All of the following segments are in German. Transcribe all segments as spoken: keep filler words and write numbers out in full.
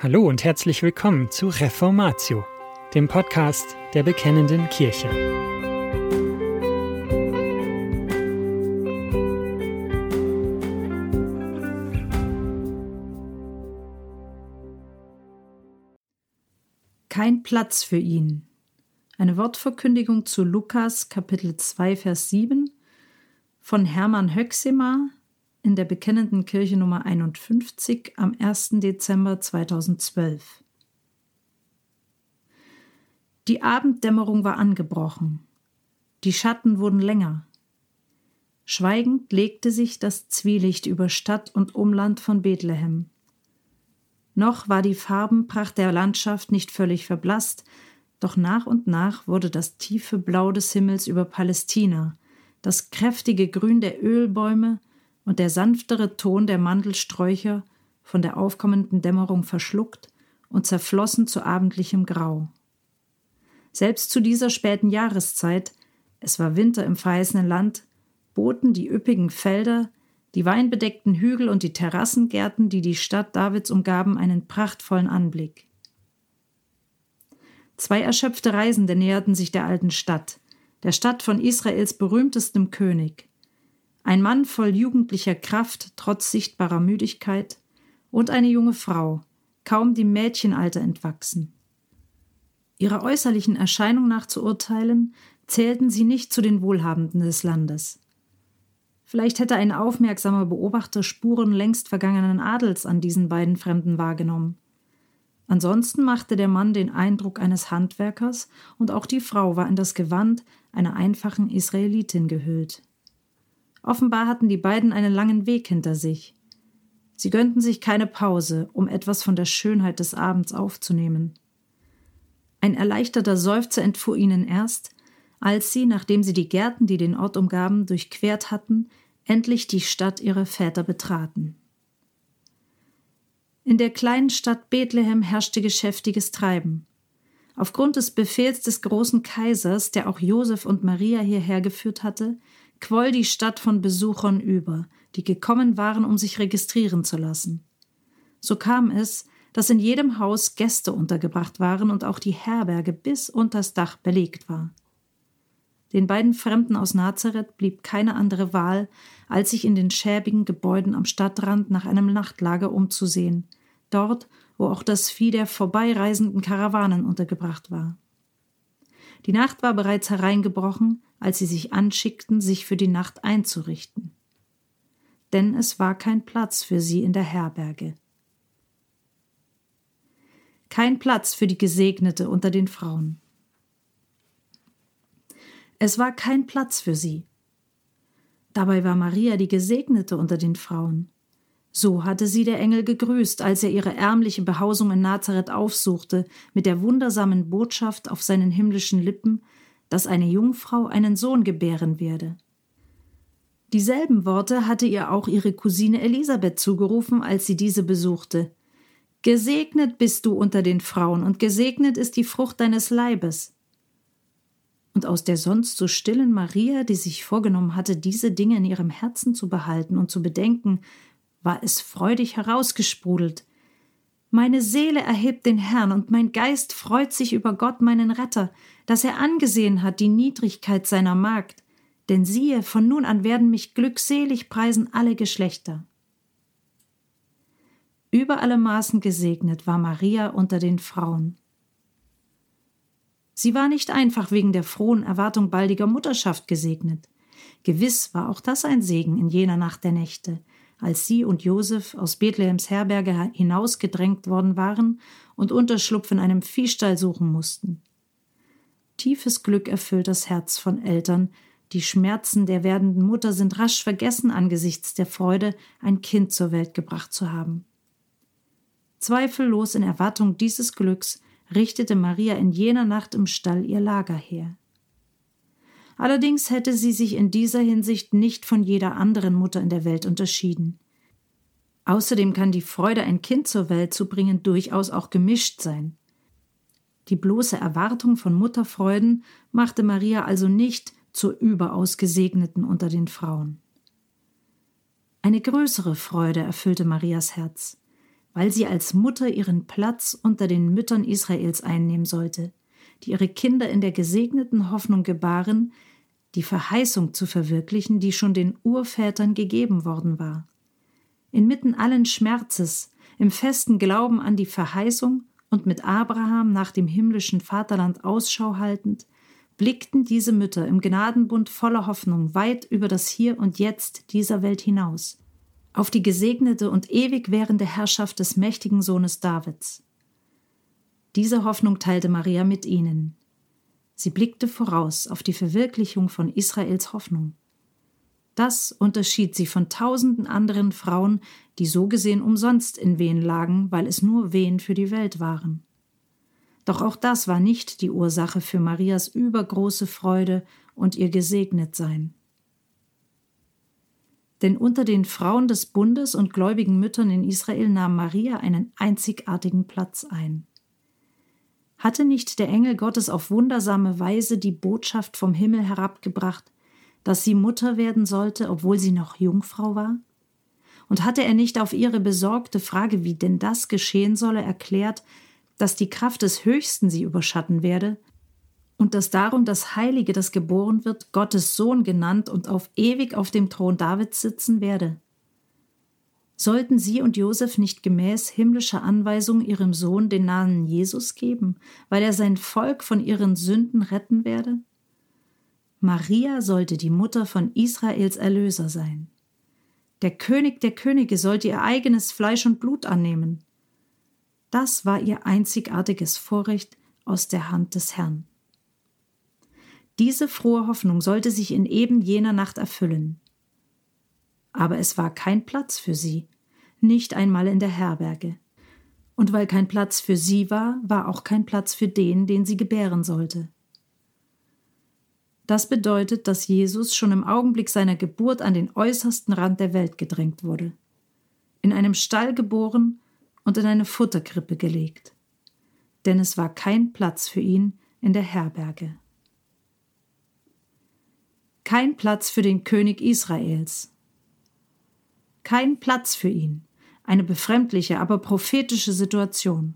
Hallo und herzlich willkommen zu Reformatio, dem Podcast der Bekennenden Kirche. Kein Platz für ihn. Eine Wortverkündigung zu Lukas, Kapitel zwei, Vers sieben von Hermann Höxemer in der Bekennenden Kirche Nummer einundfünfzig am ersten Dezember zweitausendzwölf. Die Abenddämmerung war angebrochen. Die Schatten wurden länger. Schweigend legte sich das Zwielicht über Stadt und Umland von Bethlehem. Noch war die Farbenpracht der Landschaft nicht völlig verblasst, doch nach und nach wurde das tiefe Blau des Himmels über Palästina, das kräftige Grün der Ölbäume und der sanftere Ton der Mandelsträucher von der aufkommenden Dämmerung verschluckt und zerflossen zu abendlichem Grau. Selbst zu dieser späten Jahreszeit, es war Winter im verheißenen Land, boten die üppigen Felder, die weinbedeckten Hügel und die Terrassengärten, die die Stadt Davids umgaben, einen prachtvollen Anblick. Zwei erschöpfte Reisende näherten sich der alten Stadt, der Stadt von Israels berühmtestem König. Ein Mann voll jugendlicher Kraft, trotz sichtbarer Müdigkeit, und eine junge Frau, kaum dem Mädchenalter entwachsen. Ihrer äußerlichen Erscheinung nach zu urteilen, zählten sie nicht zu den Wohlhabenden des Landes. Vielleicht hätte ein aufmerksamer Beobachter Spuren längst vergangenen Adels an diesen beiden Fremden wahrgenommen. Ansonsten machte der Mann den Eindruck eines Handwerkers und auch die Frau war in das Gewand einer einfachen Israelitin gehüllt. Offenbar hatten die beiden einen langen Weg hinter sich. Sie gönnten sich keine Pause, um etwas von der Schönheit des Abends aufzunehmen. Ein erleichterter Seufzer entfuhr ihnen erst, als sie, nachdem sie die Gärten, die den Ort umgaben, durchquert hatten, endlich die Stadt ihrer Väter betraten. In der kleinen Stadt Bethlehem herrschte geschäftiges Treiben. Aufgrund des Befehls des großen Kaisers, der auch Josef und Maria hierher geführt hatte, quoll die Stadt von Besuchern über, die gekommen waren, um sich registrieren zu lassen. So kam es, dass in jedem Haus Gäste untergebracht waren und auch die Herberge bis unters Dach belegt war. Den beiden Fremden aus Nazareth blieb keine andere Wahl, als sich in den schäbigen Gebäuden am Stadtrand nach einem Nachtlager umzusehen, dort, wo auch das Vieh der vorbeireisenden Karawanen untergebracht war. Die Nacht war bereits hereingebrochen, als sie sich anschickten, sich für die Nacht einzurichten. Denn es war kein Platz für sie in der Herberge. Kein Platz für die Gesegnete unter den Frauen. Es war kein Platz für sie. Dabei war Maria die Gesegnete unter den Frauen. So hatte sie der Engel gegrüßt, als er ihre ärmliche Behausung in Nazareth aufsuchte, mit der wundersamen Botschaft auf seinen himmlischen Lippen, dass eine Jungfrau einen Sohn gebären werde. Dieselben Worte hatte ihr auch ihre Cousine Elisabeth zugerufen, als sie diese besuchte. »Gesegnet bist du unter den Frauen, und gesegnet ist die Frucht deines Leibes.« Und aus der sonst so stillen Maria, die sich vorgenommen hatte, diese Dinge in ihrem Herzen zu behalten und zu bedenken, war es freudig herausgesprudelt. »Meine Seele erhebt den Herrn, und mein Geist freut sich über Gott, meinen Retter, dass er angesehen hat die Niedrigkeit seiner Magd. Denn siehe, von nun an werden mich glückselig preisen alle Geschlechter.« Über alle Maßen gesegnet war Maria unter den Frauen. Sie war nicht einfach wegen der frohen Erwartung baldiger Mutterschaft gesegnet. Gewiss war auch das ein Segen in jener Nacht der Nächte, als sie und Josef aus Bethlehems Herberge hinausgedrängt worden waren und Unterschlupf in einem Viehstall suchen mussten. Tiefes Glück erfüllt das Herz von Eltern, die Schmerzen der werdenden Mutter sind rasch vergessen angesichts der Freude, ein Kind zur Welt gebracht zu haben. Zweifellos in Erwartung dieses Glücks richtete Maria in jener Nacht im Stall ihr Lager her. Allerdings hätte sie sich in dieser Hinsicht nicht von jeder anderen Mutter in der Welt unterschieden. Außerdem kann die Freude, ein Kind zur Welt zu bringen, durchaus auch gemischt sein. Die bloße Erwartung von Mutterfreuden machte Maria also nicht zur überaus Gesegneten unter den Frauen. Eine größere Freude erfüllte Marias Herz. weil sie als Mutter ihren Platz unter den Müttern Israels einnehmen sollte, die ihre Kinder in der gesegneten Hoffnung gebaren, die Verheißung zu verwirklichen, die schon den Urvätern gegeben worden war. Inmitten allen Schmerzes, im festen Glauben an die Verheißung und mit Abraham nach dem himmlischen Vaterland Ausschau haltend, blickten diese Mütter im Gnadenbund voller Hoffnung weit über das Hier und Jetzt dieser Welt hinaus, auf die gesegnete und ewig währende Herrschaft des mächtigen Sohnes Davids. Diese Hoffnung teilte Maria mit ihnen. Sie blickte voraus auf die Verwirklichung von Israels Hoffnung. Das unterschied sie von tausenden anderen Frauen, die so gesehen umsonst in Wehen lagen, weil es nur Wehen für die Welt waren. Doch auch das war nicht die Ursache für Marias übergroße Freude und ihr Gesegnetsein. Denn unter den Frauen des Bundes und gläubigen Müttern in Israel nahm Maria einen einzigartigen Platz ein. Hatte nicht der Engel Gottes auf wundersame Weise die Botschaft vom Himmel herabgebracht, dass sie Mutter werden sollte, obwohl sie noch Jungfrau war? Und hatte er nicht auf ihre besorgte Frage, wie denn das geschehen solle, erklärt, dass die Kraft des Höchsten sie überschatten werde und dass darum das Heilige, das geboren wird, Gottes Sohn genannt und auf ewig auf dem Thron Davids sitzen werde? Sollten sie und Josef nicht gemäß himmlischer Anweisung ihrem Sohn den Namen Jesus geben, weil er sein Volk von ihren Sünden retten werde? Maria sollte die Mutter von Israels Erlöser sein. Der König der Könige sollte ihr eigenes Fleisch und Blut annehmen. Das war ihr einzigartiges Vorrecht aus der Hand des Herrn. Diese frohe Hoffnung sollte sich in eben jener Nacht erfüllen. Aber es war kein Platz für sie, nicht einmal in der Herberge. Und weil kein Platz für sie war, war auch kein Platz für den, den sie gebären sollte. Das bedeutet, dass Jesus schon im Augenblick seiner Geburt an den äußersten Rand der Welt gedrängt wurde. In einem Stall geboren und in eine Futterkrippe gelegt. Denn es war kein Platz für ihn in der Herberge. Kein Platz für den König Israels. Kein Platz für ihn. Eine befremdliche, aber prophetische Situation.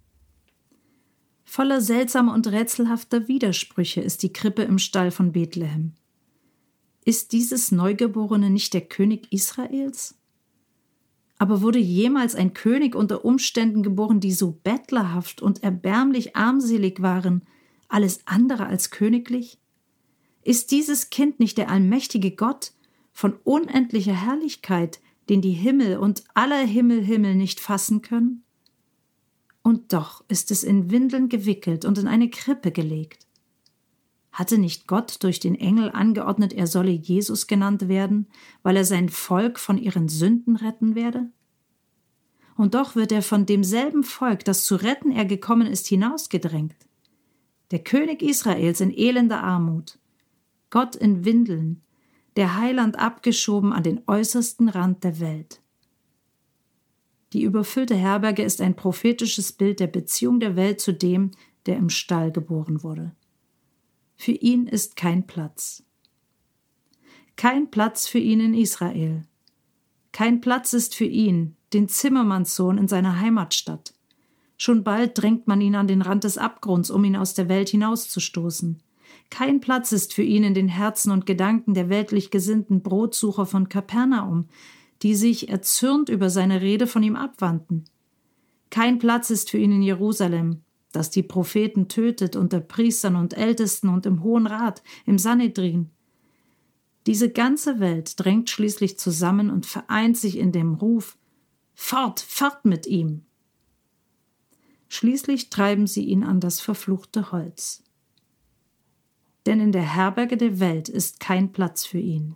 Voller seltsamer und rätselhafter Widersprüche ist die Krippe im Stall von Bethlehem. Ist dieses Neugeborene nicht der König Israels? Aber wurde jemals ein König unter Umständen geboren, die so bettlerhaft und erbärmlich armselig waren, alles andere als königlich? Ist dieses Kind nicht der allmächtige Gott von unendlicher Herrlichkeit, den die Himmel und alle Himmel Himmel nicht fassen können? Und doch ist es in Windeln gewickelt und in eine Krippe gelegt. Hatte nicht Gott durch den Engel angeordnet, er solle Jesus genannt werden, weil er sein Volk von ihren Sünden retten werde? Und doch wird er von demselben Volk, das zu retten er gekommen ist, hinausgedrängt. Der König Israels in elender Armut, Gott in Windeln, der Heiland abgeschoben an den äußersten Rand der Welt. Die überfüllte Herberge ist ein prophetisches Bild der Beziehung der Welt zu dem, der im Stall geboren wurde. Für ihn ist kein Platz. Kein Platz für ihn in Israel. Kein Platz ist für ihn, den Zimmermannssohn in seiner Heimatstadt. Schon bald drängt man ihn an den Rand des Abgrunds, um ihn aus der Welt hinauszustoßen. Kein Platz ist für ihn in den Herzen und Gedanken der weltlich gesinnten Brotsucher von Kapernaum, die sich erzürnt über seine Rede von ihm abwandten. Kein Platz ist für ihn in Jerusalem, das die Propheten tötet unter Priestern und Ältesten und im Hohen Rat, im Sanhedrin. Diese ganze Welt drängt schließlich zusammen und vereint sich in dem Ruf: Fort, fort mit ihm! Schließlich treiben sie ihn an das verfluchte Holz. Denn in der Herberge der Welt ist kein Platz für ihn.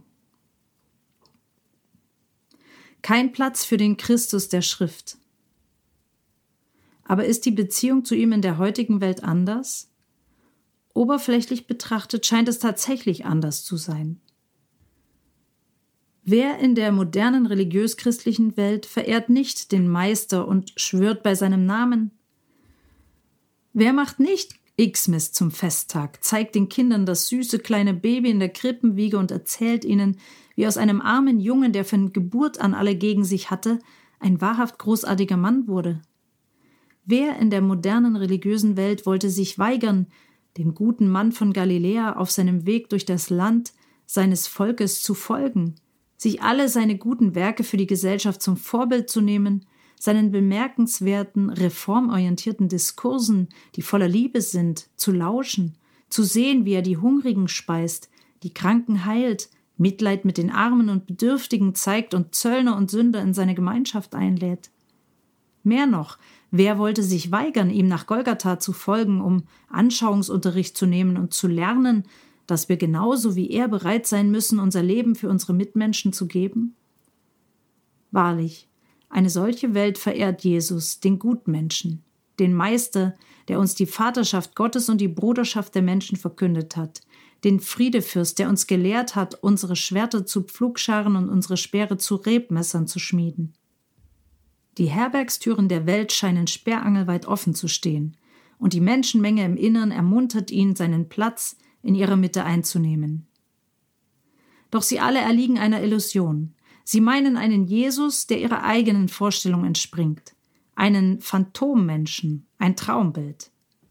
Kein Platz für den Christus der Schrift. Aber ist die Beziehung zu ihm in der heutigen Welt anders? Oberflächlich betrachtet scheint es tatsächlich anders zu sein. Wer in der modernen religiös-christlichen Welt verehrt nicht den Meister und schwört bei seinem Namen? Wer macht nicht Xmas zum Festtag, zeigt den Kindern das süße kleine Baby in der Krippenwiege und erzählt ihnen, wie aus einem armen Jungen, der von Geburt an alle gegen sich hatte, ein wahrhaft großartiger Mann wurde. Wer in der modernen religiösen Welt wollte sich weigern, dem guten Mann von Galiläa auf seinem Weg durch das Land seines Volkes zu folgen, sich alle seine guten Werke für die Gesellschaft zum Vorbild zu nehmen, seinen bemerkenswerten, reformorientierten Diskursen, die voller Liebe sind, zu lauschen, zu sehen, wie er die Hungrigen speist, die Kranken heilt, Mitleid mit den Armen und Bedürftigen zeigt und Zöllner und Sünder in seine Gemeinschaft einlädt. Mehr noch, wer wollte sich weigern, ihm nach Golgatha zu folgen, um Anschauungsunterricht zu nehmen und zu lernen, dass wir genauso wie er bereit sein müssen, unser Leben für unsere Mitmenschen zu geben? Wahrlich, eine solche Welt verehrt Jesus, den Gutmenschen, den Meister, der uns die Vaterschaft Gottes und die Bruderschaft der Menschen verkündet hat, den Friedefürst, der uns gelehrt hat, unsere Schwerter zu Pflugscharen und unsere Speere zu Rebmessern zu schmieden. Die Herbergstüren der Welt scheinen sperrangelweit offen zu stehen, und die Menschenmenge im Innern ermuntert ihn, seinen Platz in ihrer Mitte einzunehmen. Doch sie alle erliegen einer Illusion. Sie meinen einen Jesus, der ihrer eigenen Vorstellung entspringt, einen Phantommenschen, ein Traumbild.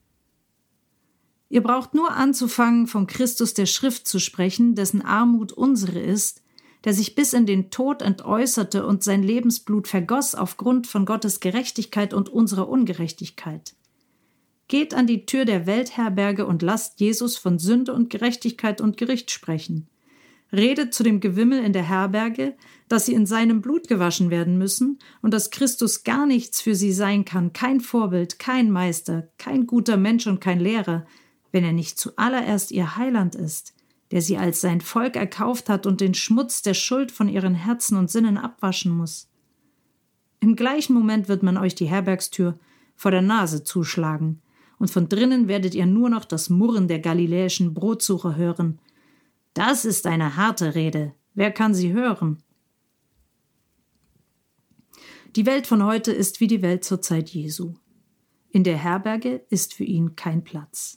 Ihr braucht nur anzufangen, vom Christus der Schrift zu sprechen, dessen Armut unsere ist, der sich bis in den Tod entäußerte und sein Lebensblut vergoss aufgrund von Gottes Gerechtigkeit und unserer Ungerechtigkeit. Geht an die Tür der Weltherberge und lasst Jesus von Sünde und Gerechtigkeit und Gericht sprechen. Redet zu dem Gewimmel in der Herberge, dass sie in seinem Blut gewaschen werden müssen und dass Christus gar nichts für sie sein kann, kein Vorbild, kein Meister, kein guter Mensch und kein Lehrer, wenn er nicht zuallererst ihr Heiland ist, der sie als sein Volk erkauft hat und den Schmutz der Schuld von ihren Herzen und Sinnen abwaschen muss. Im gleichen Moment wird man euch die Herbergstür vor der Nase zuschlagen, und von drinnen werdet ihr nur noch das Murren der galiläischen Brotsucher hören. Das ist eine harte Rede. Wer kann sie hören? Die Welt von heute ist wie die Welt zur Zeit Jesu. In der Herberge ist für ihn kein Platz.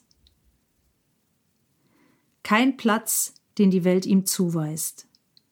Kein Platz, den die Welt ihm zuweist.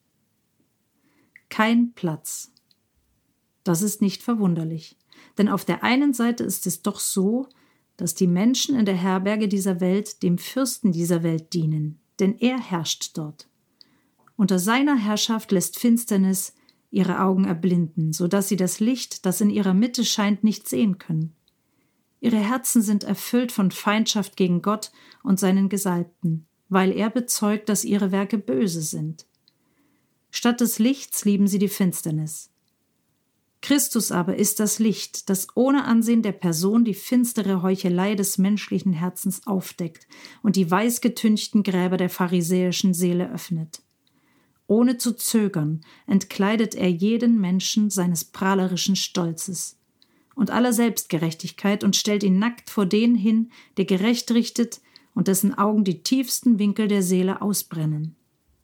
Kein Platz. Das ist nicht verwunderlich, denn auf der einen Seite ist es doch so, dass die Menschen in der Herberge dieser Welt dem Fürsten dieser Welt dienen, denn er herrscht dort. Unter seiner Herrschaft lässt Finsternis ihre Augen erblinden, so dass sie das Licht, das in ihrer Mitte scheint, nicht sehen können. Ihre Herzen sind erfüllt von Feindschaft gegen Gott und seinen Gesalbten, weil er bezeugt, dass ihre Werke böse sind. Statt des Lichts lieben sie die Finsternis. Christus aber ist das Licht, das ohne Ansehen der Person die finstere Heuchelei des menschlichen Herzens aufdeckt und die weißgetünchten Gräber der pharisäischen Seele öffnet. Ohne zu zögern entkleidet er jeden Menschen seines prahlerischen Stolzes und aller Selbstgerechtigkeit und stellt ihn nackt vor den hin, der gerecht richtet und dessen Augen die tiefsten Winkel der Seele ausbrennen.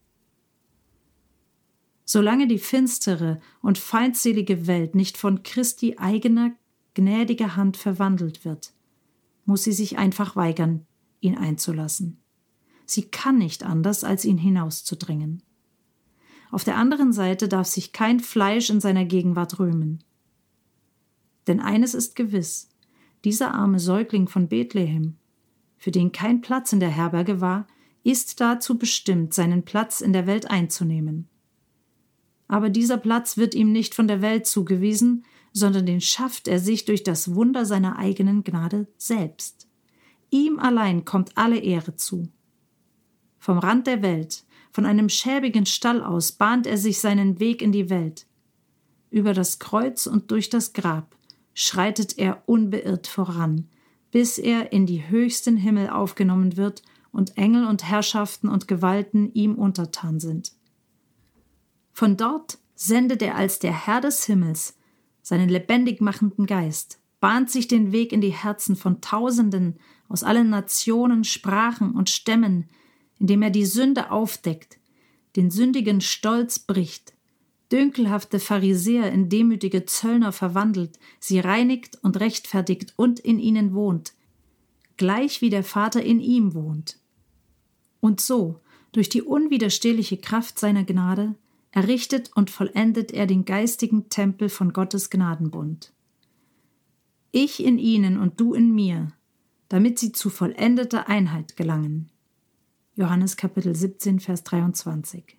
Solange die finstere und feindselige Welt nicht von Christi eigener, gnädiger Hand verwandelt wird, muss sie sich einfach weigern, ihn einzulassen. Sie kann nicht anders, als ihn hinauszudrängen. Auf der anderen Seite darf sich kein Fleisch in seiner Gegenwart rühmen. Denn eines ist gewiss, dieser arme Säugling von Bethlehem, für den kein Platz in der Herberge war, ist dazu bestimmt, seinen Platz in der Welt einzunehmen. Aber dieser Platz wird ihm nicht von der Welt zugewiesen, sondern den schafft er sich durch das Wunder seiner eigenen Gnade selbst. Ihm allein kommt alle Ehre zu. Vom Rand der Welt, von einem schäbigen Stall aus, bahnt er sich seinen Weg in die Welt. Über das Kreuz und durch das Grab schreitet er unbeirrt voran, bis er in die höchsten Himmel aufgenommen wird und Engel und Herrschaften und Gewalten ihm untertan sind. Von dort sendet er als der Herr des Himmels seinen lebendig machenden Geist, bahnt sich den Weg in die Herzen von Tausenden aus allen Nationen, Sprachen und Stämmen, indem er die Sünde aufdeckt, den sündigen Stolz bricht, dünkelhafte Pharisäer in demütige Zöllner verwandelt, sie reinigt und rechtfertigt und in ihnen wohnt, gleich wie der Vater in ihm wohnt. Und so, durch die unwiderstehliche Kraft seiner Gnade, errichtet und vollendet er den geistigen Tempel von Gottes Gnadenbund. Ich in ihnen und du in mir, damit sie zu vollendeter Einheit gelangen. Johannes Kapitel siebzehn, Vers dreiundzwanzig.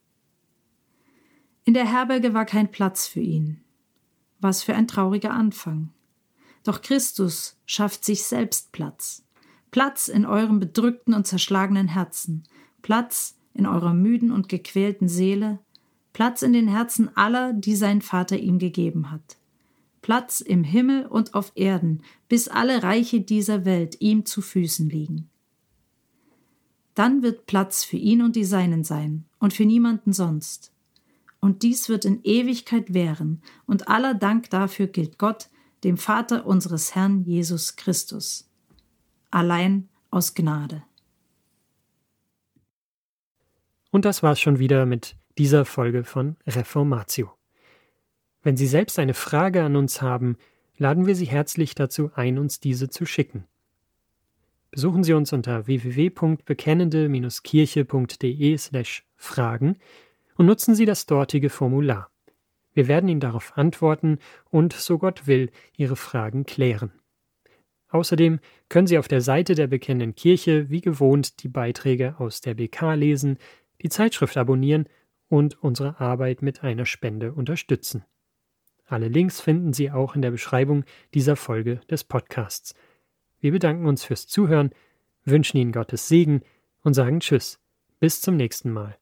In der Herberge war kein Platz für ihn. Was für ein trauriger Anfang. Doch Christus schafft sich selbst Platz. Platz in eurem bedrückten und zerschlagenen Herzen. Platz in eurer müden und gequälten Seele. Platz in den Herzen aller, die sein Vater ihm gegeben hat. Platz im Himmel und auf Erden, bis alle Reiche dieser Welt ihm zu Füßen liegen. Dann wird Platz für ihn und die Seinen sein und für niemanden sonst. Und dies wird in Ewigkeit währen, und aller Dank dafür gilt Gott, dem Vater unseres Herrn Jesus Christus. Allein aus Gnade. Und das war's schon wieder mit dieser Folge von Reformatio. Wenn Sie selbst eine Frage an uns haben, laden wir Sie herzlich dazu ein, uns diese zu schicken. Besuchen Sie uns unter w w w punkt bekennende Bindestrich kirche punkt d e slash fragen und nutzen Sie das dortige Formular. Wir werden Ihnen darauf antworten und, so Gott will, Ihre Fragen klären. Außerdem können Sie auf der Seite der Bekennenden Kirche wie gewohnt die Beiträge aus der B K lesen, die Zeitschrift abonnieren und unsere Arbeit mit einer Spende unterstützen. Alle Links finden Sie auch in der Beschreibung dieser Folge des Podcasts. Wir bedanken uns fürs Zuhören, wünschen Ihnen Gottes Segen und sagen Tschüss, bis zum nächsten Mal.